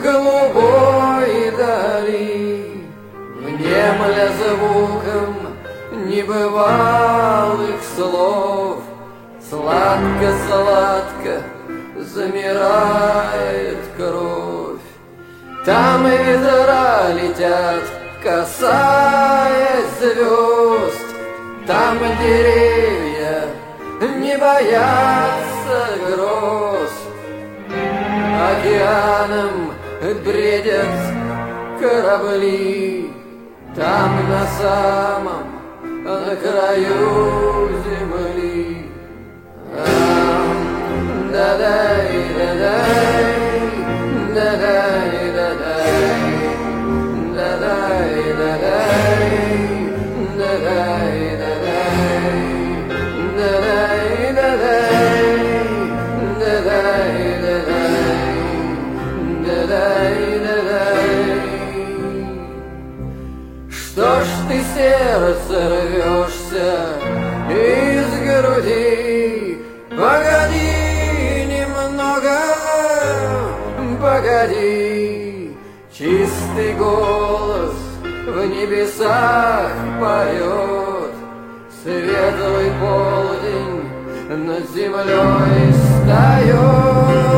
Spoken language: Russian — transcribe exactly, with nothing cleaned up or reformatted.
голубой дали, внемля звуком небывалых слов. Сладко-сладко замирает кровь. Там ветра летят, касаясь звезд. Там деревья не боятся гроз. Океаном бредят корабли. Там на самом, на краю земли. Да-дай, да-дай, да-дай, да-дай, да-дай, да-дай, да-дай, да-дай, да-дай, да-дай, да-дай. Что ж ты, сердце, рвешься из груди? Погоди немного, погоди. Чистый голос в небесах поет. Светлый полдень над землей встает.